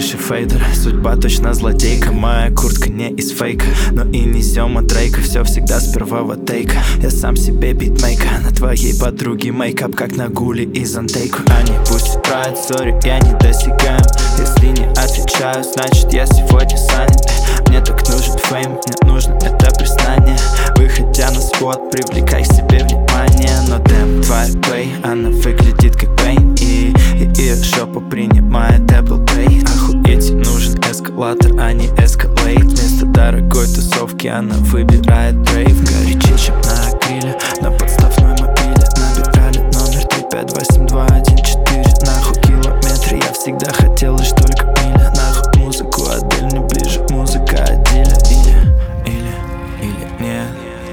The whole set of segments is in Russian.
крыше фейдер. Судьба точно злодейка, моя куртка не из фейка, но и не Зема Дрейка. Все всегда с первого тейка, я сам себе битмейка. На твоей подруге мейкап, как на гуле из антейку. Они пусть играют, сори, я не досягаем. Если не отвечаю, значит я сегодня занят. Мне так нужен фейм, мне нужно это признание. Выходя на спот, привлекай к себе внимание. Но дэм, твоя плей, она выглядит как Бэйн. И ее жопа принимает Apple Pay. Охуеть, нужен эскалатор, а не эскалейт. Вместо дорогой тусовки она выбирает дрейв. Горячее, чем на акриле, на подставной мобиле. Набирали номер 358-214. Нахуй километры, я всегда хотел лишь только миля. Нахуй музыку отдельно, ближе музыка отделя. Или нет.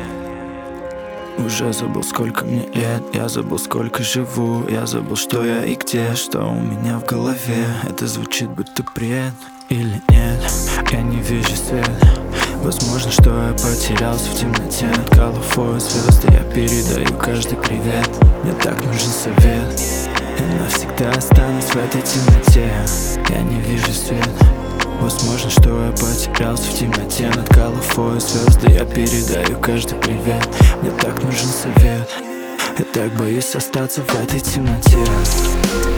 Уже забыл, сколько мне лет, я забыл, сколько живу. Я забыл, что я и где, что у меня в голове. Это звучит будто бред. Или нет, я не вижу свет. Возможно, что я потерялся в темноте. Над головой звезды, я передаю каждый привет. Мне так нужен совет, я навсегда останусь в этой темноте. Я не вижу свет. Возможно, что я потерялся в темноте. Над головой звезды, я передаю каждый привет. Мне так нужен совет, я так боюсь остаться в этой темноте.